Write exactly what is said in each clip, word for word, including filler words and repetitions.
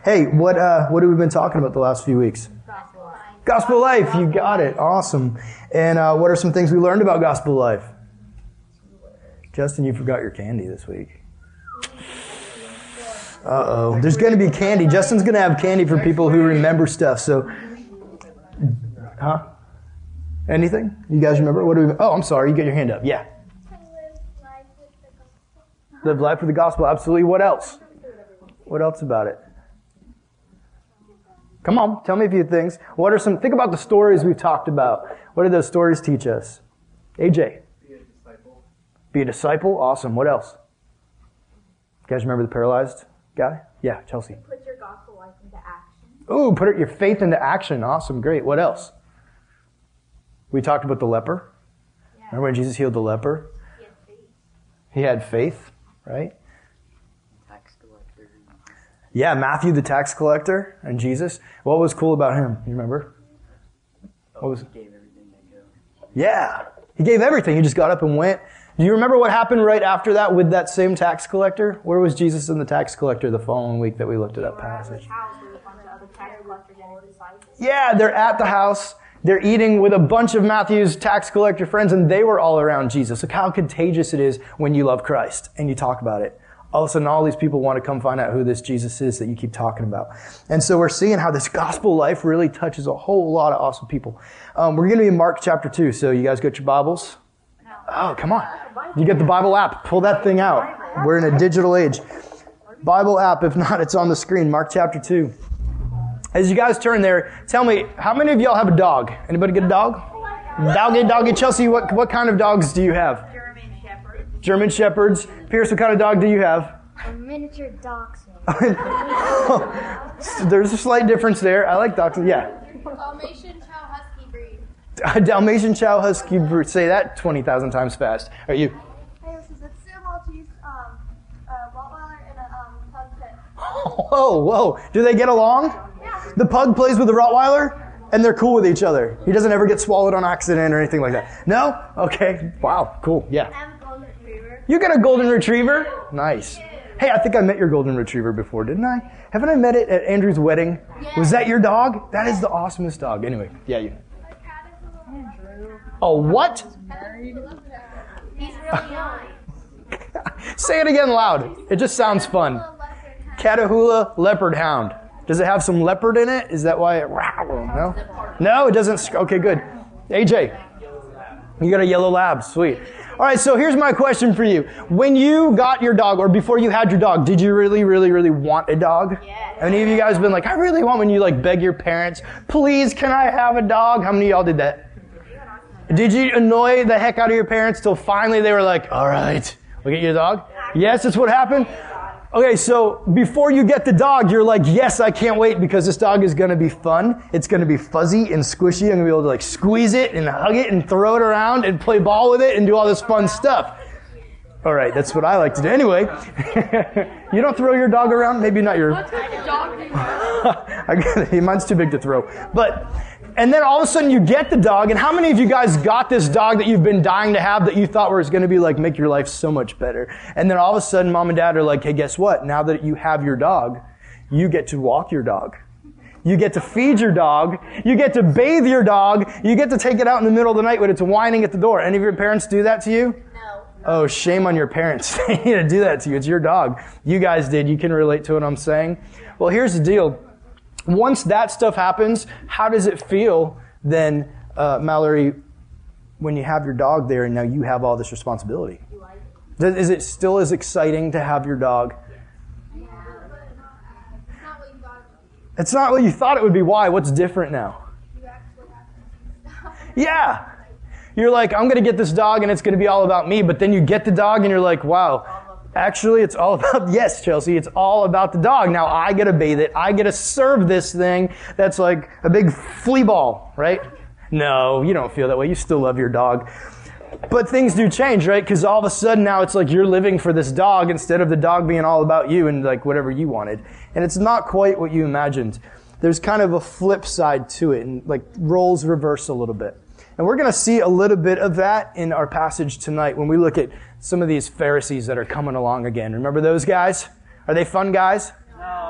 Hey, what uh, what have we been talking about the last few weeks? Gospel life. Gospel life. You got it. Awesome. And uh, what are some things we learned about gospel life? Justin, you forgot your candy this week. Uh-oh. There's going to be candy. Justin's going to have candy for people who remember stuff. So, huh? Anything? You guys remember? What do we? Oh, I'm sorry. You got your hand up. Yeah. Live life with the gospel. Absolutely. What else? What else about it? Come on. Tell me a few things. What are some? Think about the stories we've talked about. What do those stories teach us? A J. Be a disciple. Be a disciple. Awesome. What else? You guys remember the paralyzed guy? Yeah, Chelsea. Put your gospel life into action. Ooh, put it, your faith into action. Awesome. Great. What else? We talked about the leper. Yeah. Remember when Jesus healed the leper? He had faith. He had faith, right? Tax collector. Yeah, Matthew the tax collector and Jesus. What was cool about him? You remember? What was? He gave everything to go. Yeah. He gave everything. He just got up and went. Do you remember what happened right after that with that same tax collector? Where was Jesus and the tax collector the following week that we looked at that passage? Yeah, they're at the house. They're eating with a bunch of Matthew's tax collector friends, and they were all around Jesus. Look how contagious it is when you love Christ and you talk about it. All of a sudden, all these people want to come find out who this Jesus is that you keep talking about. And so we're seeing how this gospel life really touches a whole lot of awesome people. Um, we're going to be in Mark chapter two, so you guys got your Bibles? Oh, come on. You get the Bible app. Pull that thing out. We're in a digital age. Bible app. If not, it's on the screen. Mark chapter two. As you guys turn there, tell me, how many of y'all have a dog? Anybody get a dog? Doggy, doggy. Chelsea, what, what kind of dogs do you have? German Shepherd. German Shepherds. Pierce, what kind of dog do you have? A miniature dachshund. There's a slight difference there. I like dachshunds. Yeah. Dalmatian Chow Husky breed. A Dalmatian Chow Husky breed. Say that twenty thousand times fast. Are you? Hey, this is a Sim Maltese, um, uh, Rottweiler, and a um, pug pit. Whoa, whoa. Do they get along? Yeah. The pug plays with the Rottweiler, and they're cool with each other. He doesn't ever get swallowed on accident or anything like that. No? Okay. Wow. Cool. Yeah. I have a golden retriever. You got a golden retriever? Nice. Hey, I think I met your golden retriever before, didn't I? Haven't I met it at Andrew's wedding? Yeah. Was that your dog? That is the awesomest dog. Anyway, yeah, you. Oh, what? He's really young. Say it again loud. It just sounds fun. Catahoula Leopard Hound. Does it have some leopard in it? Is that why it... No? No, it doesn't... Okay, good. A J, you got a yellow lab. Sweet. All right, so here's my question for you. When you got your dog, or before you had your dog, did you really, really, really want a dog? Yes. Any of you guys been like, I really want, when you like beg your parents, please, can I have a dog? How many of y'all did that? Did you annoy the heck out of your parents till finally they were like, all right, we'll get you a dog? Yes, that's what happened? Okay, so before you get the dog, you're like, yes, I can't wait because this dog is going to be fun. It's going to be fuzzy and squishy. I'm going to be able to like squeeze it and hug it and throw it around and play ball with it and do all this fun stuff. All right, that's what I like to do. Anyway, you don't throw your dog around? Maybe not your... I got it. Mine's too big to throw. But... And then all of a sudden you get the dog, and how many of you guys got this dog that you've been dying to have that you thought was going to be like, make your life so much better? And then all of a sudden mom and dad are like, hey, guess what? Now that you have your dog, you get to walk your dog. You get to feed your dog. You get to bathe your dog. You get to take it out in the middle of the night when it's whining at the door. Any of your parents do that to you? No. Oh, shame on your parents. They need to do that to you. It's your dog. You guys did. You can relate to what I'm saying. Well, here's the deal. Once that stuff happens, how does it feel then, uh, Mallory, when you have your dog there and now you have all this responsibility? You like it? Does, is it still as exciting to have your dog? Yeah. It's not what you thought it would be. It's not what you thought it would be. Why? What's different now? You actually have to do stuff. Yeah. You're like, I'm going to get this dog and it's going to be all about me. But then you get the dog and you're like, wow. Actually, it's all about, yes, Chelsea, it's all about the dog. Now I get to bathe it. I get to serve this thing that's like a big flea ball, right? No, you don't feel that way. You still love your dog. But things do change, right? Because all of a sudden now it's like you're living for this dog instead of the dog being all about you and like whatever you wanted. And it's not quite what you imagined. There's kind of a flip side to it and like roles reverse a little bit. And we're going to see a little bit of that in our passage tonight when we look at some of these Pharisees that are coming along again. Remember those guys? Are they fun guys? No.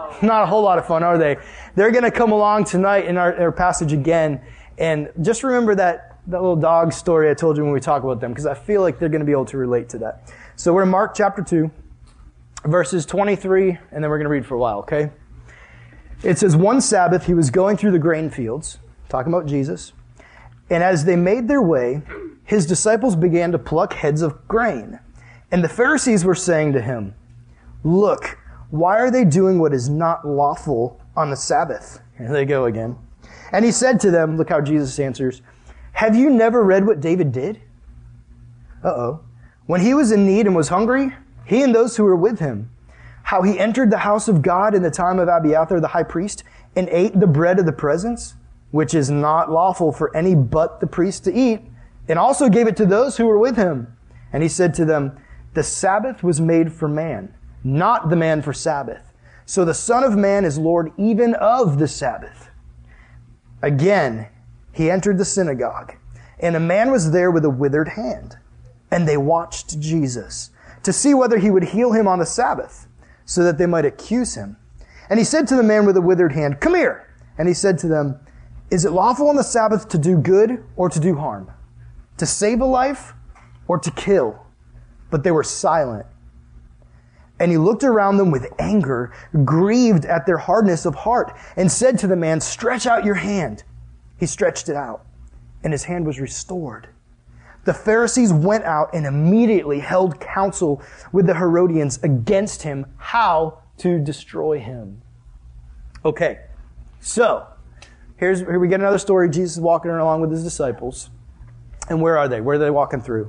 Not a whole lot of fun, are they? They're going to come along tonight in our, our passage again. And just remember that, that little dog story I told you when we talk about them, because I feel like they're going to be able to relate to that. So we're in Mark chapter two, verses twenty-three, and then we're going to read for a while, okay? It says, one Sabbath he was going through the grain fields, talking about Jesus, and as they made their way, his disciples began to pluck heads of grain. And the Pharisees were saying to him, look, why are they doing what is not lawful on the Sabbath? Here they go again. And he said to them, look how Jesus answers, have you never read what David did? Uh-oh. When he was in need and was hungry, he and those who were with him, how he entered the house of God in the time of Abiathar the high priest and ate the bread of the presence, which is not lawful for any but the priest to eat, and also gave it to those who were with him. And he said to them, the Sabbath was made for man, not the man for Sabbath. So the Son of Man is Lord even of the Sabbath. Again, he entered the synagogue, and a man was there with a withered hand. And they watched Jesus to see whether he would heal him on the Sabbath, so that they might accuse him. And he said to the man with the withered hand, come here. And he said to them, is it lawful on the Sabbath to do good or to do harm? To save a life or to kill? But they were silent. And he looked around them with anger, grieved at their hardness of heart, and said to the man, stretch out your hand. He stretched it out, and his hand was restored. The Pharisees went out and immediately held counsel with the Herodians against him, how to destroy him. Okay, so here's here we get another story. Jesus is walking along with his disciples. And where are they? Where are they walking through?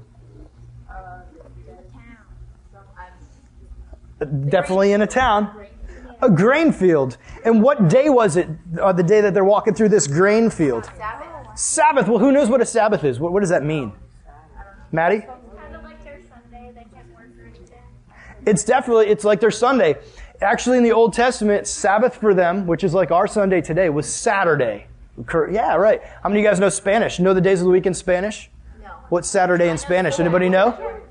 Definitely in a town. A grain field. And what day was it, uh, the day that they're walking through this grain field? Sabbath. Sabbath. Well, who knows what a Sabbath is? What, what does that mean? Maddie? Kind of like their Sunday. They can't work or anything. It's definitely, it's like their Sunday. Actually, in the Old Testament, Sabbath for them, which is like our Sunday today, was Saturday. Yeah, right. How many of you guys know Spanish? You know the days of the week in Spanish? No. What's Saturday in Spanish? Anybody know?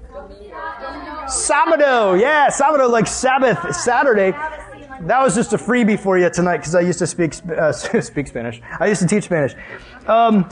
Sábado. Yeah, sábado, like Sabbath, Saturday. That was just a freebie for you tonight because I used to speak uh, speak Spanish. I used to teach Spanish. Um,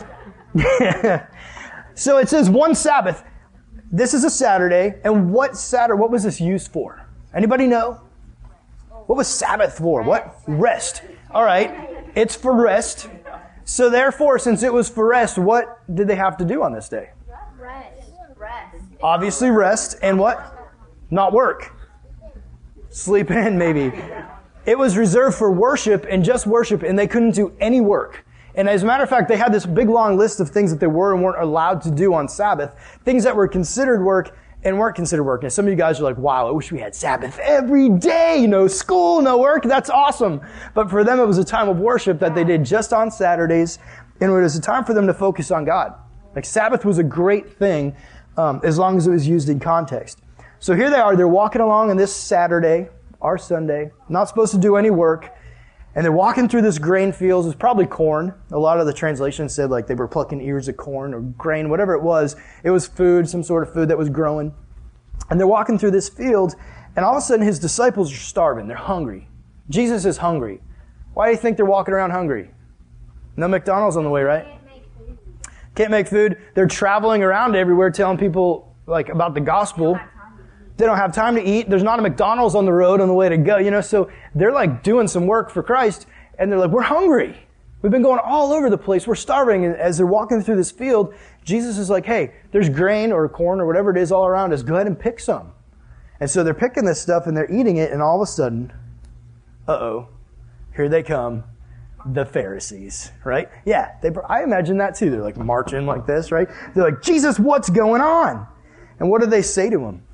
so it says one Sabbath. This is a Saturday. And what Saturday? What was this used for? Anybody know? What was Sabbath for? What? Rest. All right. It's for rest. So therefore, since it was for rest, what did they have to do on this day? Rest. Rest. Obviously rest. And what? Not work. Sleep in, maybe. It was reserved for worship and just worship, and they couldn't do any work. And as a matter of fact, they had this big long list of things that they were and weren't allowed to do on Sabbath. Things that were considered work and weren't considered work. And some of you guys are like, wow, I wish we had Sabbath every day. No school, no work. That's awesome. But for them, it was a time of worship that they did just on Saturdays. And it was a time for them to focus on God. Like Sabbath was a great thing um, as long as it was used in context. So here they are. They're walking along on this Saturday, our Sunday, not supposed to do any work. And they're walking through this grain fields. It's probably corn. A lot of the translations said like they were plucking ears of corn or grain, whatever it was. It was food, some sort of food that was growing. And they're walking through this field, and all of a sudden his disciples are starving. They're hungry. Jesus is hungry. Why do you think they're walking around hungry? No McDonald's on the way, right? Can't make food. Can't make food. They're traveling around everywhere telling people like about the gospel. They don't have time to eat. There's not a McDonald's on the road on the way to go, you know, so they're like doing some work for Christ, and they're like, we're hungry. We've been going all over the place. We're starving. And as they're walking through this field, Jesus is like, hey, there's grain or corn or whatever it is all around us. Go ahead and pick some. And so they're picking this stuff and they're eating it, and all of a sudden, uh-oh, here they come, the Pharisees, right? Yeah, they, I imagine that too. They're like marching like this, right? They're like, Jesus, what's going on? And what do they say to him?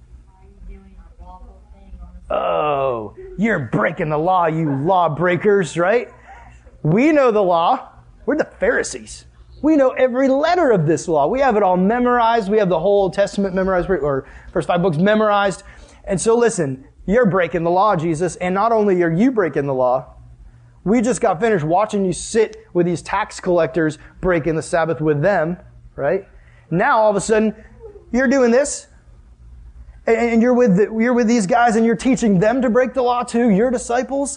Oh, you're breaking the law, you lawbreakers, right? We know the law. We're the Pharisees. We know every letter of this law. We have it all memorized. We have the whole Testament memorized, or first five books memorized. And so listen, you're breaking the law, Jesus. And not only are you breaking the law, we just got finished watching you sit with these tax collectors breaking the Sabbath with them, right? Now, all of a sudden, you're doing this. And you're with the, you're with these guys and you're teaching them to break the law too, your disciples.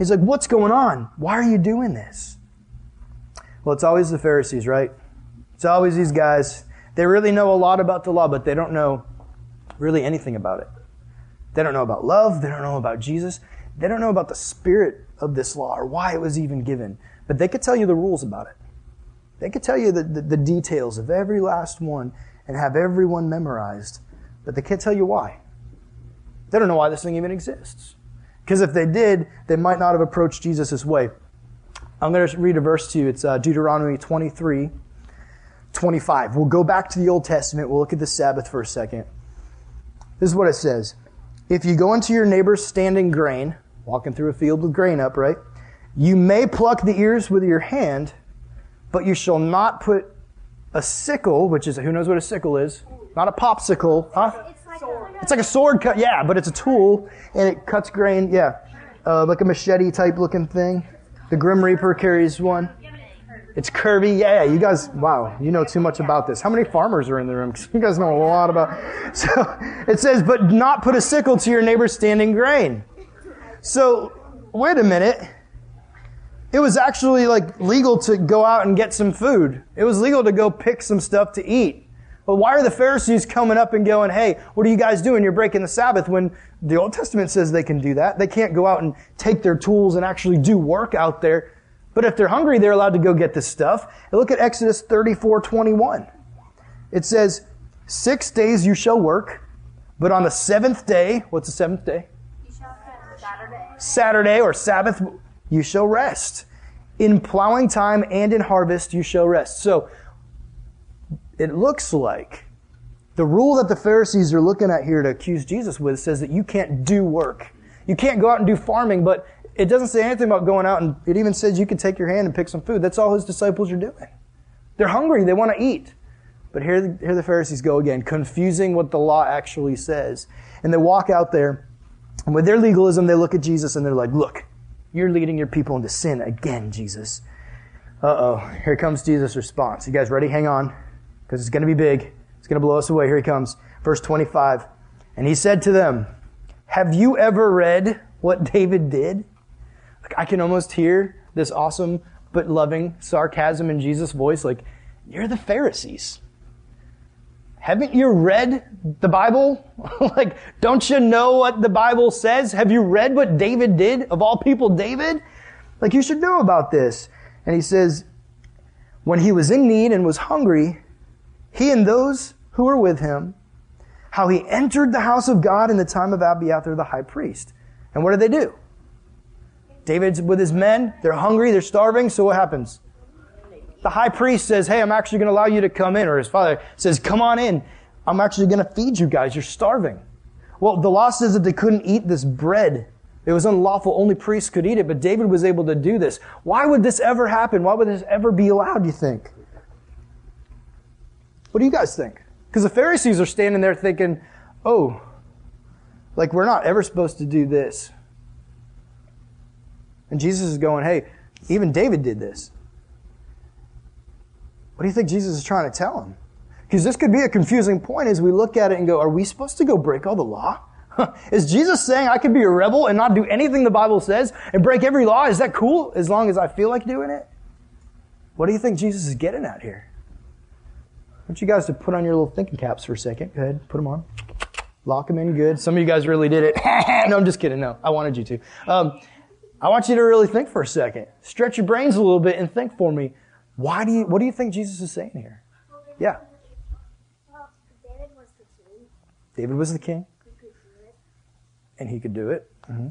He's like, what's going on? Why are you doing this? Well, it's always the Pharisees, right? It's always these guys. They really know a lot about the law, but they don't know really anything about it. They don't know about love. They don't know about Jesus. They don't know about the spirit of this law or why it was even given. But they could tell you the rules about it. They could tell you the, the, the details of every last one and have everyone memorized. But they can't tell you why. They don't know why this thing even exists. Because if they did, they might not have approached Jesus this way. I'm going to read a verse to you. It's uh, Deuteronomy twenty-three, twenty-five. We'll go back to the Old Testament. We'll look at the Sabbath for a second. This is what it says. If you go into your neighbor's standing grain, walking through a field with grain up, right? You may pluck the ears with your hand, but you shall not put a sickle, which is, who knows what a sickle is? Not a popsicle, huh? It's like a, It's like a sword cut, yeah, but it's a tool, and it cuts grain, yeah. Uh, like a machete type looking thing. The Grim Reaper carries one. It's curvy, yeah, you guys, wow, you know too much about this. How many farmers are in the room? You guys know a lot about. So it says, but not put a sickle to your neighbor's standing grain. So, wait a minute. It was actually like legal to go out and get some food. It was legal to go pick some stuff to eat. But why are the Pharisees coming up and going, hey, what are you guys doing? You're breaking the Sabbath, when the Old Testament says they can do that. They can't go out and take their tools and actually do work out there. But if they're hungry, they're allowed to go get this stuff. And look at Exodus thirty-four twenty-one. It says, six days you shall work, but on the seventh day, what's the seventh day? you shall Saturday. Saturday or Sabbath, you shall rest. In plowing time and in harvest, you shall rest. So, it looks like the rule that the Pharisees are looking at here to accuse Jesus with says that you can't do work. You can't go out and do farming, but it doesn't say anything about going out, and it even says you can take your hand and pick some food. That's all his disciples are doing. They're hungry. They want to eat. But here, the, here the Pharisees go again, confusing what the law actually says. And they walk out there, and with their legalism, they look at Jesus and they're like, look, you're leading your people into sin again, Jesus. Uh-oh. Here comes Jesus' response. You guys ready? Hang on, because it's going to be big. It's going to blow us away. Here he comes. Verse twenty-five. And he said to them, have you ever read what David did? Like, I can almost hear this awesome but loving sarcasm in Jesus' voice. Like, you're the Pharisees. Haven't you read the Bible? Like, don't you know what the Bible says? Have you read what David did? Of all people, David? Like, you should know about this. And he says, when he was in need and was hungry, he and those who were with him, how he entered the house of God in the time of Abiathar the high priest. And what did they do? David's with his men. They're hungry. They're starving. So what happens? The high priest says, hey, I'm actually going to allow you to come in. Or his father says, come on in. I'm actually going to feed you guys. You're starving. Well, the law says that they couldn't eat this bread. It was unlawful. Only priests could eat it. But David was able to do this. Why would this ever happen? Why would this ever be allowed, you think? What do you guys think? Because the Pharisees are standing there thinking, oh, like we're not ever supposed to do this. And Jesus is going, hey, even David did this. What do you think Jesus is trying to tell him? Because this could be a confusing point as we look at it and go, are we supposed to go break all the law? Is Jesus saying I could be a rebel and not do anything the Bible says and break every law? Is that cool as long as I feel like doing it? What do you think Jesus is getting at here? I want you guys to put on your little thinking caps for a second. Go ahead, put them on. Lock them in good. Some of you guys really did it. No, I'm just kidding. No, I wanted you to. Um, I want you to really think for a second. Stretch your brains a little bit and think for me. Why do you? What do you think Jesus is saying here? Yeah. Well, David was the king. David was the king, He could do it. and he could do it. Mm-hmm.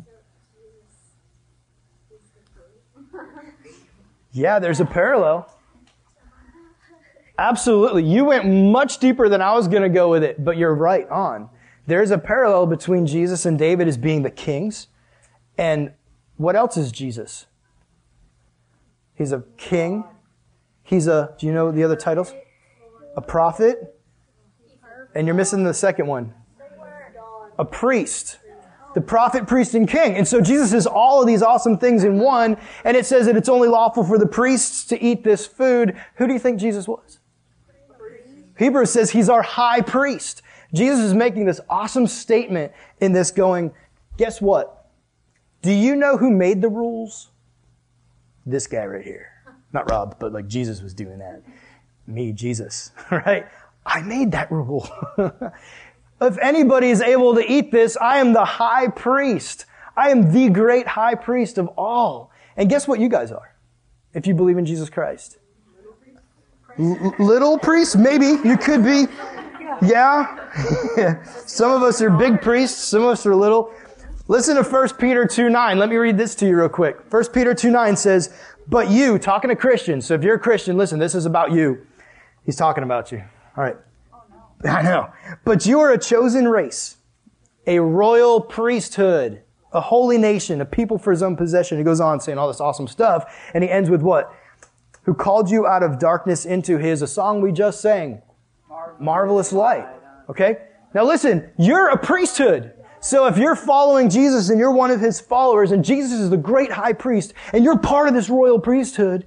So Jesus is the king. Yeah, there's a parallel. Absolutely. You went much deeper than I was going to go with it, but you're right on. There's a parallel between Jesus and David as being the kings. And what else is Jesus? He's a king. He's a, do you know the other titles? A prophet. And you're missing the second one. A priest. The prophet, priest, and king. And so Jesus is all of these awesome things in one. And it says that it's only lawful for the priests to eat this food. Who do you think Jesus was? Hebrews says he's our high priest. Jesus is making this awesome statement in this going, guess what? Do you know who made the rules? This guy right here. Not Rob, but like Jesus was doing that. Me, Jesus, right? I made that rule. If anybody is able to eat this, I am the high priest. I am the great high priest of all. And guess what you guys are? If you believe in Jesus Christ. L- little priest? Maybe. You could be. Yeah. Some of us are big priests. Some of us are little. Listen to First Peter two nine. Let me read this to you real quick. First Peter two nine says, but you, talking to Christians. So if you're a Christian, listen, this is about you. He's talking about you. All right. Oh, no. I know. But you are a chosen race, a royal priesthood, a holy nation, a people for his own possession. He goes on saying all this awesome stuff. And he ends with what? Who called you out of darkness into his, a song we just sang, Marvelous, Marvelous light. Okay? Now listen, you're a priesthood. So if you're following Jesus and you're one of his followers and Jesus is the great high priest and you're part of this royal priesthood,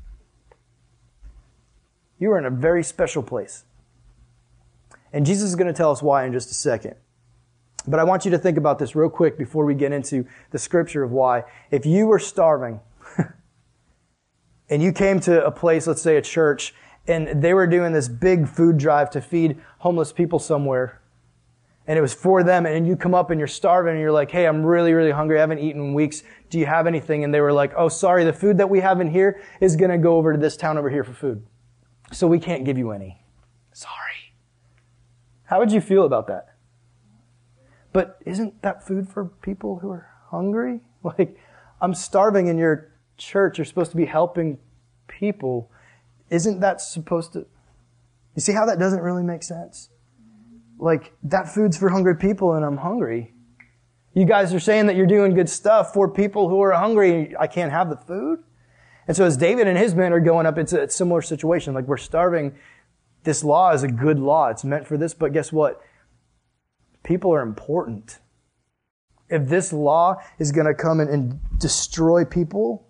you are in a very special place. And Jesus is going to tell us why in just a second. But I want you to think about this real quick before we get into the scripture of why. If you were starving and you came to a place, let's say a church, and they were doing this big food drive to feed homeless people somewhere, and it was for them, and you come up and you're starving and you're like, hey, I'm really, really hungry. I haven't eaten in weeks. Do you have anything? And they were like, oh, sorry, the food that we have in here is going to go over to this town over here for food. So we can't give you any. Sorry. How would you feel about that? But isn't that food for people who are hungry? Like, I'm starving in your church. You're supposed to be helping people. Isn't that supposed to... You see how that doesn't really make sense? Like, that food's for hungry people and I'm hungry. You guys are saying that you're doing good stuff for people who are hungry. I can't have the food? And so as David and his men are going up, it's a similar situation. Like, we're starving. This law is a good law. It's meant for this. But guess what? People are important. If this law is going to come in and destroy people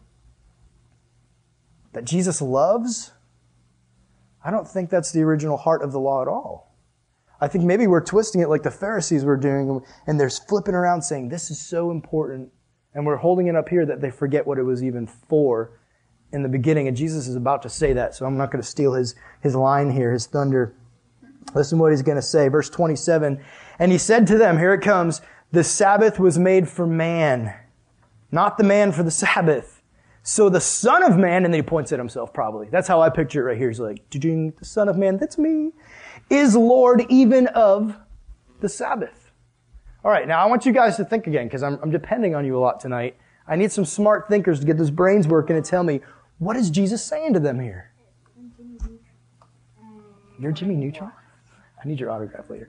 that Jesus loves, I don't think that's the original heart of the law at all. I think maybe we're twisting it like the Pharisees were doing, and they're flipping around saying, this is so important, and we're holding it up here that they forget what it was even for in the beginning, and Jesus is about to say that, so I'm not going to steal his, his line here, his thunder. Listen to what he's going to say. Verse twenty-seven, and he said to them, here it comes, the Sabbath was made for man, not the man for the Sabbath. So the Son of Man, and then he points at himself probably. That's how I picture it right here. He's like, the Son of Man, that's me, is Lord even of the Sabbath. All right, now I want you guys to think again, because I'm, I'm depending on you a lot tonight. I need some smart thinkers to get those brains working and tell me, what is Jesus saying to them here? You're Jimmy Neutron? I need your autograph later.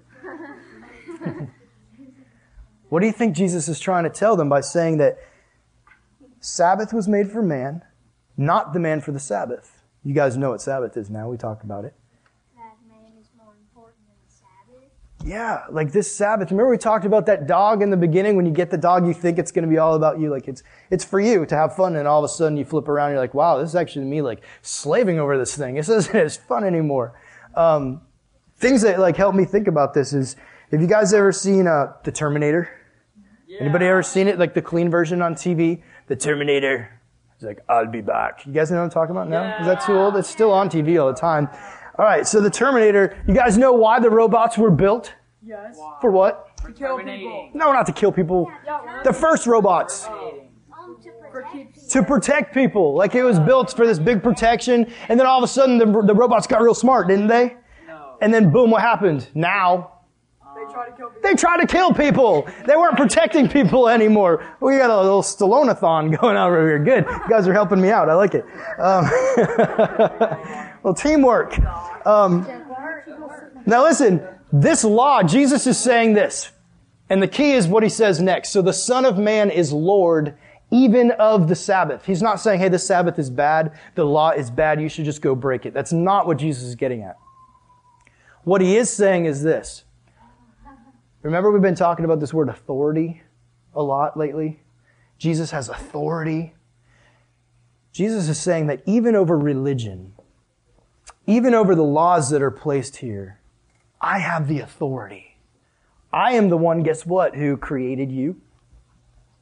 What do you think Jesus is trying to tell them by saying that Sabbath was made for man, not the man for the Sabbath? You guys know what Sabbath is now. We talked about it. That man is more important than the Sabbath. Yeah, like this Sabbath. Remember we talked about that dog in the beginning? When you get the dog, you think it's going to be all about you. Like it's it's for you to have fun, and all of a sudden you flip around and you're like, wow, this is actually me like slaving over this thing. This isn't as fun anymore. Um, things that like help me think about this is, have you guys ever seen uh, The Terminator? Yeah. Anybody ever seen it? Like the clean version on T V? The Terminator. He's like, I'll be back. You guys know what I'm talking about now? Yeah. Is that too old? It's still on T V all the time. All right, so the Terminator, you guys know why the robots were built? Yes. Wow. For what? To kill people. No, not to kill people. The first robots. Um, to protect To protect people. Like it was built for this big protection, and then all of a sudden the, the robots got real smart, didn't they? No. And then boom, what happened? Now, They try to kill people. they try to kill people. They weren't protecting people anymore. We got a little Stallone-a-thon going on over here. Good. You guys are helping me out. I like it. Um, well, teamwork. Um, now listen, this law, Jesus is saying this. And the key is what he says next. So the Son of Man is Lord even of the Sabbath. He's not saying, hey, the Sabbath is bad. The law is bad. You should just go break it. That's not what Jesus is getting at. What he is saying is this. Remember we've been talking about this word authority a lot lately? Jesus has authority. Jesus is saying that even over religion, even over the laws that are placed here, I have the authority. I am the one, guess what, who created you.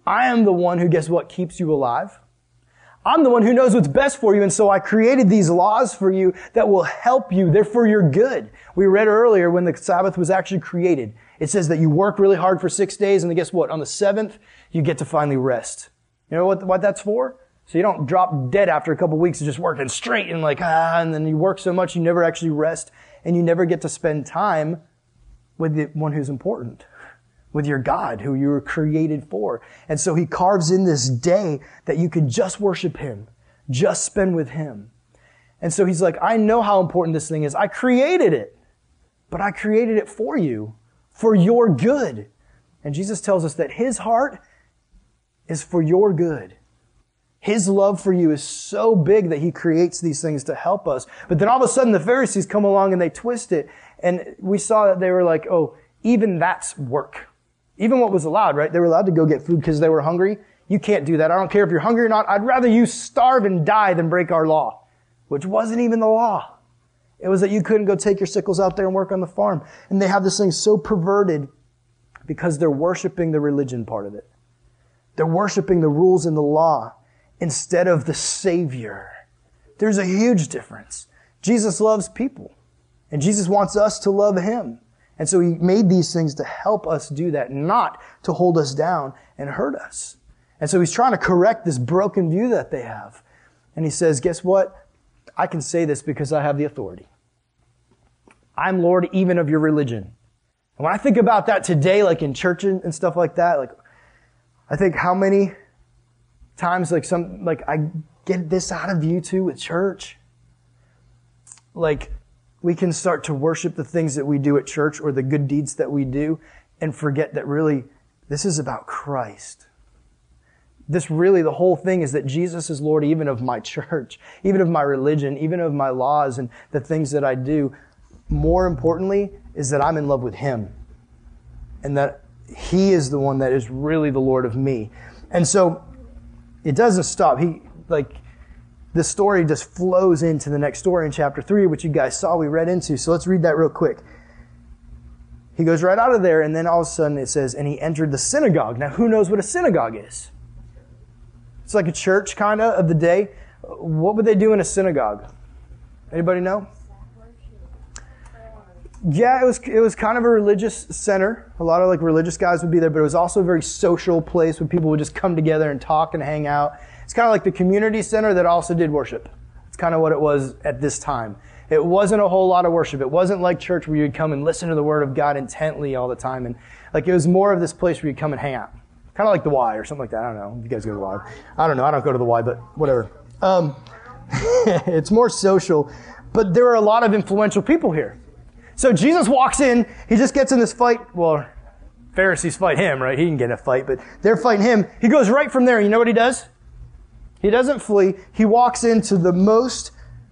I am the one who, guess what, keeps you alive. I'm the one who knows what's best for you, and so I created these laws for you that will help you. They're for your good. We read earlier when the Sabbath was actually created. It says that you work really hard for six days, and then guess what? On the seventh, you get to finally rest. You know what, what that's for? So you don't drop dead after a couple of weeks of just working straight and like, ah, and then you work so much you never actually rest, and you never get to spend time with the one who's important, with your God who you were created for. And so he carves in this day that you can just worship him, just spend with him. And so he's like, I know how important this thing is. I created it, but I created it for you, for your good. And Jesus tells us that his heart is for your good. His love for you is so big that he creates these things to help us. But then all of a sudden the Pharisees come along and they twist it. And we saw that they were like, oh, even that's work. Even what was allowed, right? They were allowed to go get food because they were hungry. You can't do that. I don't care if you're hungry or not. I'd rather you starve and die than break our law, which wasn't even the law. It was that you couldn't go take your sickles out there and work on the farm. And they have this thing so perverted because they're worshiping the religion part of it. They're worshiping the rules and the law instead of the Savior. There's a huge difference. Jesus loves people, and Jesus wants us to love him. And so he made these things to help us do that, not to hold us down and hurt us. And so he's trying to correct this broken view that they have. And he says, guess what? I can say this because I have the authority. I'm Lord even of your religion. And when I think about that today, like in church and stuff like that, like I think how many times like some, like I get this out of you too with church. Like we can start to worship the things that we do at church or the good deeds that we do and forget that really this is about Christ. This really, the whole thing is that Jesus is Lord even of my church, even of my religion, even of my laws and the things that I do. More importantly is that I'm in love with him and that he is the one that is really the Lord of me. And so it doesn't stop. He, like, the story just flows into the next story in chapter three, which you guys saw we read into. So let's read that real quick. He goes right out of there, and then all of a sudden it says, and he entered the synagogue. Now, who knows what a synagogue is? It's like a church, kind of, of the day. What would they do in a synagogue? Anybody know? Yeah, it was it was kind of a religious center. A lot of like religious guys would be there, but it was also a very social place where people would just come together and talk and hang out. It's kind of like the community center that also did worship. It's kind of what it was at this time. It wasn't a whole lot of worship. It wasn't like church where you'd come and listen to the Word of God intently all the time. And like it was more of this place where you'd come and hang out. Kind of like the Y or something like that. I don't know. You guys go to the Y. I don't know. I don't go to the Y, but whatever. Um, it's more social. But there are a lot of influential people here. So Jesus walks in, he just gets in this fight. Well, Pharisees fight him, right? He didn't get in a fight, but they're fighting him. He goes right from there. You know what he does? He doesn't flee. He walks into the most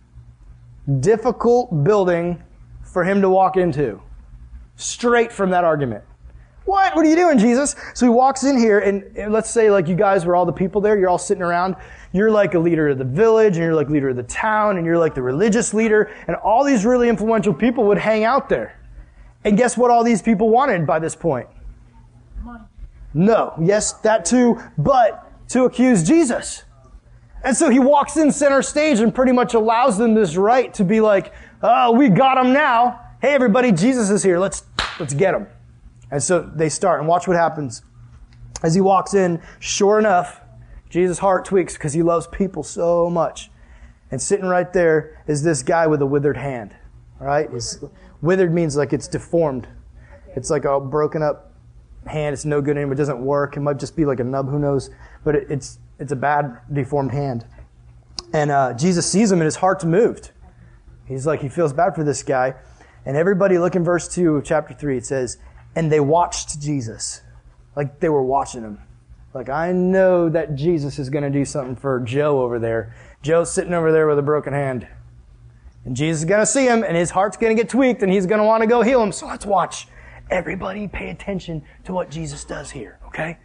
difficult building for him to walk into. Straight from that argument. What? What are you doing, Jesus? So he walks in here, and, and let's say like you guys were all the people there. You're all sitting around. You're like a leader of the village, and you're like leader of the town, and you're like the religious leader, and all these really influential people would hang out there. And guess what all these people wanted by this point? Money. No. Yes, that too, but to accuse Jesus. And so he walks in center stage and pretty much allows them this right to be like, oh, we got him now. Hey, everybody, Jesus is here. Let's let's get him. And so they start, and watch what happens. As he walks in, sure enough, Jesus' heart tweaks because he loves people so much. And sitting right there is this guy with a withered hand. All right? It's, withered means like it's deformed. It's like a broken up hand. It's no good anymore. It doesn't work. It might just be like a nub. Who knows? But it, it's it's a bad, deformed hand. And uh, Jesus sees him and his heart's moved. He's like, he feels bad for this guy. And everybody, look in verse two of chapter three. It says, and they watched Jesus. Like they were watching him. Like, I know that Jesus is going to do something for Joe over there. Joe's sitting over there with a broken hand. And Jesus is going to see him, and his heart's going to get tweaked, and he's going to want to go heal him. So let's watch. Everybody pay attention to what Jesus does here, okay?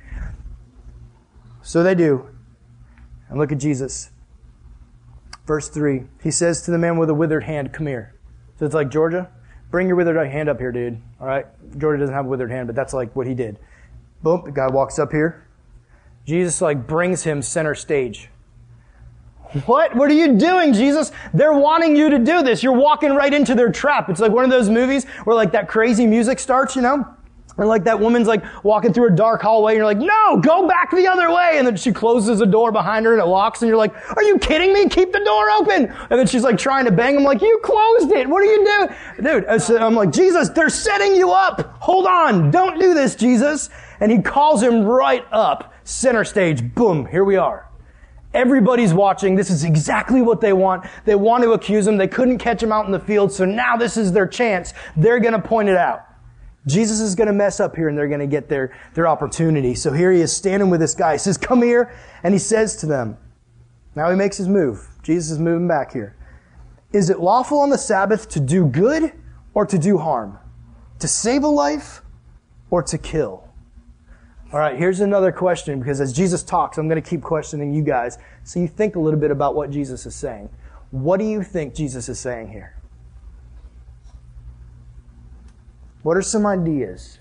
So they do. And look at Jesus. Verse three. He says to the man with a withered hand, come here. So it's like, Georgia, bring your withered hand up here, dude. All right? Georgia doesn't have a withered hand, but that's like what he did. Boom, the guy walks up here. Jesus like brings him center stage. What? What are you doing, Jesus? They're wanting you to do this. You're walking right into their trap. It's like one of those movies where like that crazy music starts, you know? And like that woman's like walking through a dark hallway and you're like, no, go back the other way. And then she closes the door behind her and it locks and you're like, are you kidding me? Keep the door open. And then she's like trying to bang him like, you closed it. What are you doing? Dude, I'm like, Jesus, they're setting you up. Hold on. Don't do this, Jesus. And he calls him right up. Center stage. Boom. Here we are. Everybody's watching. This is exactly what they want. They want to accuse him. They couldn't catch him out in the field. So now this is their chance. They're going to point it out. Jesus is going to mess up here and they're going to get their, their opportunity. So here he is standing with this guy. He says, come here. And he says to them, now he makes his move. Jesus is moving back here. Is it lawful on the Sabbath to do good or to do harm? To save a life or to kill? All right, here's another question, because as Jesus talks, I'm going to keep questioning you guys so you think a little bit about what Jesus is saying. What do you think Jesus is saying here? What are some ideas?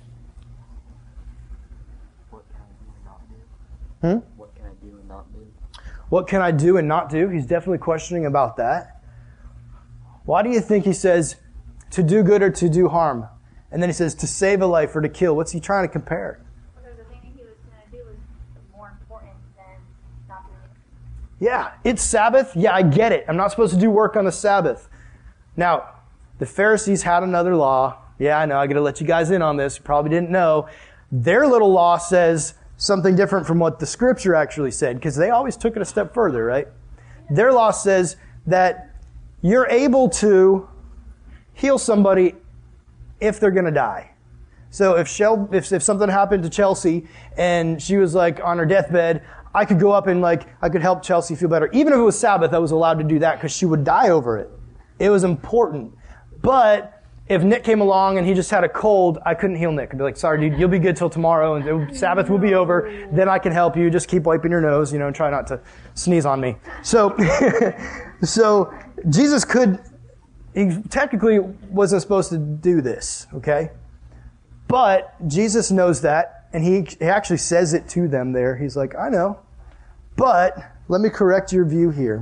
What can I do and not do? Hmm? What can I do and not do? What can I do and not do? He's definitely questioning about that. Why do you think he says to do good or to do harm? And then he says to save a life or to kill. What's he trying to compare? Because the thing that he was going to do was more important than not doing it. Yeah, it's Sabbath. Yeah, I get it. I'm not supposed to do work on the Sabbath. Now, the Pharisees had another law. Yeah, I know. I got to let you guys in on this. You probably didn't know. Their little law says something different from what the Scripture actually said, because they always took it a step further, right? Their law says that you're able to heal somebody if they're going to die. So if, Shel- if if something happened to Chelsea and she was like on her deathbed, I could go up and like I could help Chelsea feel better. Even if it was Sabbath, I was allowed to do that because she would die over it. It was important. But if Nick came along and he just had a cold, I couldn't heal Nick. I'd be like, sorry, dude, you'll be good till tomorrow, and Sabbath will be over. Then I can help you. Just keep wiping your nose, you know, and try not to sneeze on me. So, so Jesus could, he technically wasn't supposed to do this, okay? But Jesus knows that, and he, he actually says it to them there. He's like, I know, but let me correct your view here.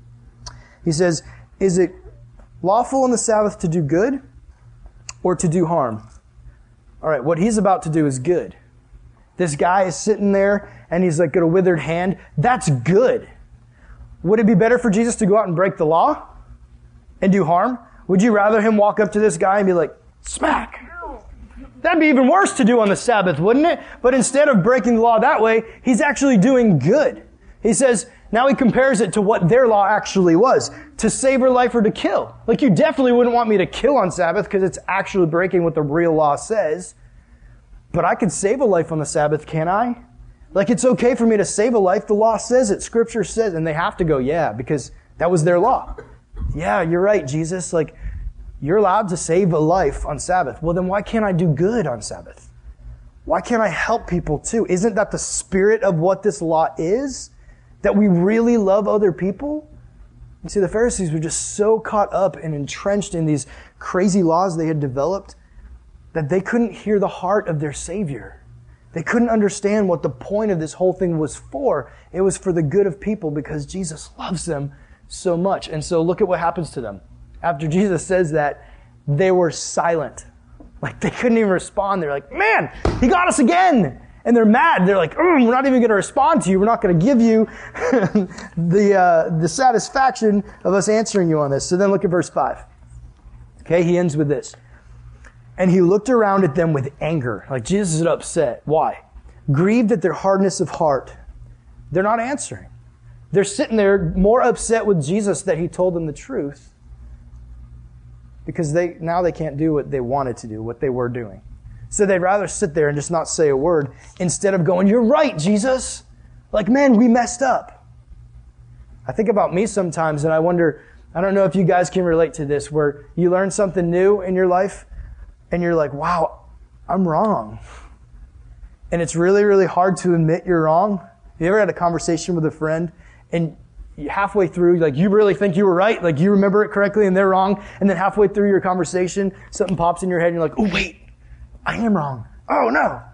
He says, is it lawful on the Sabbath to do good or to do harm? All right, what he's about to do is good. This guy is sitting there and he's like got a withered hand. That's good. Would it be better for Jesus to go out and break the law and do harm? Would you rather him walk up to this guy and be like, smack? That'd be even worse to do on the Sabbath, wouldn't it? But instead of breaking the law that way, he's actually doing good. He says, now he compares it to what their law actually was. To save her life or to kill. Like, you definitely wouldn't want me to kill on Sabbath because it's actually breaking what the real law says. But I could save a life on the Sabbath, can't I? Like, it's okay for me to save a life. The law says it. Scripture says, and they have to go, yeah, because that was their law. Yeah, you're right, Jesus. Like, you're allowed to save a life on Sabbath. Well, then why can't I do good on Sabbath? Why can't I help people too? Isn't that the spirit of what this law is? That we really love other people? You see, the Pharisees were just so caught up and entrenched in these crazy laws they had developed that they couldn't hear the heart of their Savior. They couldn't understand what the point of this whole thing was for. It was for the good of people because Jesus loves them so much. And so look at what happens to them. After Jesus says that, they were silent. Like, they couldn't even respond. They're like, man, he got us again. And they're mad. They're like, mm, we're not even going to respond to you. We're not going to give you the uh, the satisfaction of us answering you on this. So then look at verse five. Okay, he ends with this. And he looked around at them with anger. Like, Jesus is upset. Why? Grieved at their hardness of heart. They're not answering. They're sitting there more upset with Jesus that he told them the truth because they now they can't do what they wanted to do, what they were doing. So they'd rather sit there and just not say a word instead of going, you're right, Jesus. Like, man, we messed up. I think about me sometimes and I wonder, I don't know if you guys can relate to this, where you learn something new in your life and you're like, wow, I'm wrong. And it's really, really hard to admit you're wrong. You ever had a conversation with a friend and halfway through, like, you really think you were right, like you remember it correctly and they're wrong, and then halfway through your conversation, something pops in your head and you're like, oh, wait, I am wrong. Oh, no.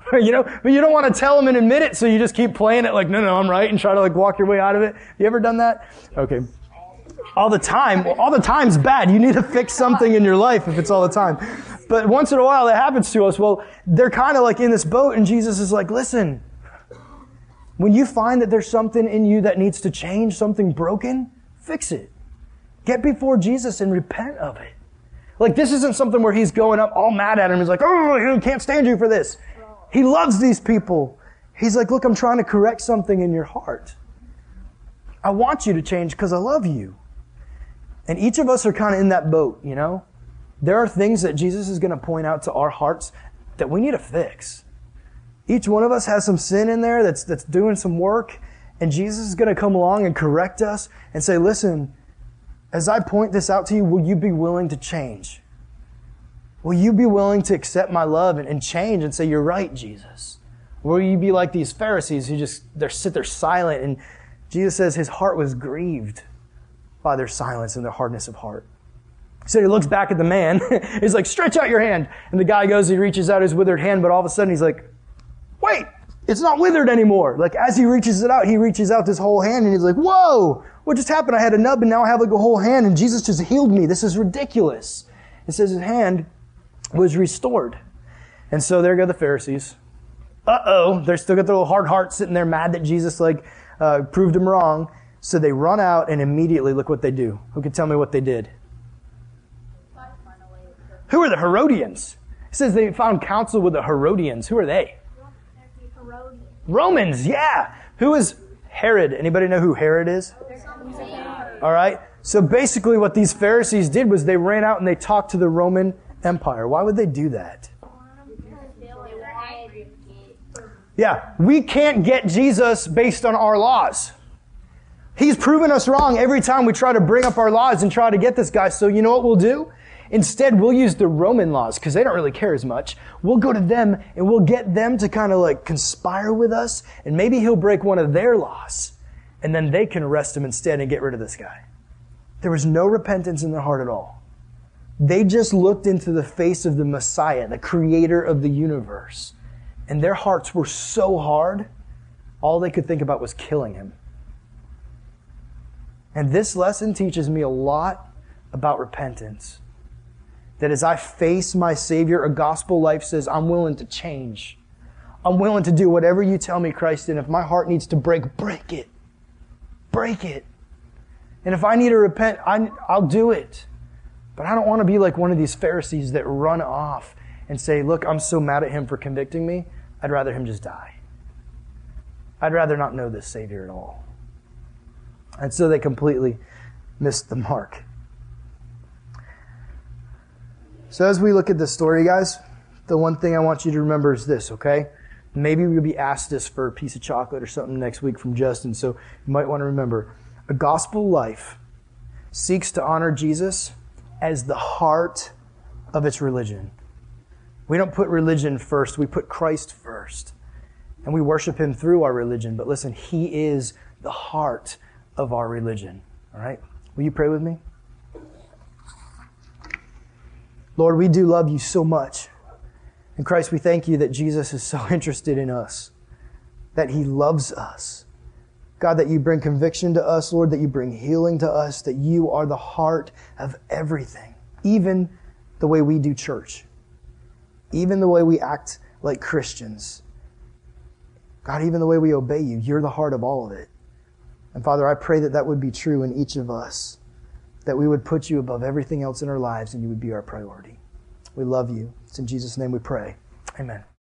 You know, but you don't want to tell them and admit it, so you just keep playing it like, no, no, I'm right, and try to like walk your way out of it. You ever done that? Okay. All the time. Well, all the time's bad. You need to fix something in your life if it's all the time. But once in a while that happens to us. Well, they're kind of like in this boat, and Jesus is like, listen, when you find that there's something in you that needs to change, something broken, fix it. Get before Jesus and repent of it. Like, this isn't something where he's going up all mad at him. He's like, oh, I can't stand you for this. He loves these people. He's like, look, I'm trying to correct something in your heart. I want you to change because I love you. And each of us are kind of in that boat, you know? There are things that Jesus is going to point out to our hearts that we need to fix. Each one of us has some sin in there that's that's doing some work, and Jesus is going to come along and correct us and say, listen, as I point this out to you, will you be willing to change? Will you be willing to accept my love and, and change and say, you're right, Jesus? Or will you be like these Pharisees who just they sit there silent, and Jesus says his heart was grieved by their silence and their hardness of heart. So he looks back at the man. He's like, stretch out your hand. And the guy goes, he reaches out his withered hand, but all of a sudden he's like, wait, it's not withered anymore. Like as he reaches it out, he reaches out this whole hand and he's like, whoa, what just happened? I had a nub and now I have like a whole hand and Jesus just healed me. This is ridiculous. It says his hand was restored. And so there go the Pharisees. Uh-oh, they're still got their little hard heart sitting there mad that Jesus like uh, proved them wrong. So they run out and immediately look what they do. Who can tell me what they did? Who are the Herodians? It says they found counsel with the Herodians. Who are they? Romans, yeah. Who is Herod? Anybody know who Herod is? All right. So basically what these Pharisees did was they ran out and they talked to the Roman Empire. Why would they do that? Yeah, we can't get Jesus based on our laws. He's proven us wrong every time we try to bring up our laws and try to get this guy. So you know what we'll do? Instead, we'll use the Roman laws because they don't really care as much. We'll go to them and we'll get them to kind of like conspire with us, and maybe he'll break one of their laws, and then they can arrest him instead and get rid of this guy. There was no repentance in their heart at all. They just looked into the face of the Messiah, the creator of the universe, and their hearts were so hard, all they could think about was killing him. And this lesson teaches me a lot about repentance. That as I face my Savior, a gospel life says, I'm willing to change. I'm willing to do whatever you tell me, Christ, and if my heart needs to break, break it. Break it. And if I need to repent, I, I'll do it. But I don't want to be like one of these Pharisees that run off and say, look, I'm so mad at him for convicting me, I'd rather him just die. I'd rather not know this Savior at all. And so they completely missed the mark. So as we look at this story, guys, the one thing I want you to remember is this, okay? Maybe we'll be asked this for a piece of chocolate or something next week from Justin, so you might want to remember. A gospel life seeks to honor Jesus as the heart of its religion. We don't put religion first, we put Christ first. And we worship him through our religion. But listen, he is the heart of our religion. All right? Will you pray with me? Lord, we do love you so much. And Christ, we thank you that Jesus is so interested in us, that he loves us. God, that you bring conviction to us, Lord, that you bring healing to us, that you are the heart of everything, even the way we do church, even the way we act like Christians. God, even the way we obey you, you're the heart of all of it. And Father, I pray that that would be true in each of us, that we would put you above everything else in our lives and you would be our priority. We love you. It's in Jesus' name we pray. Amen.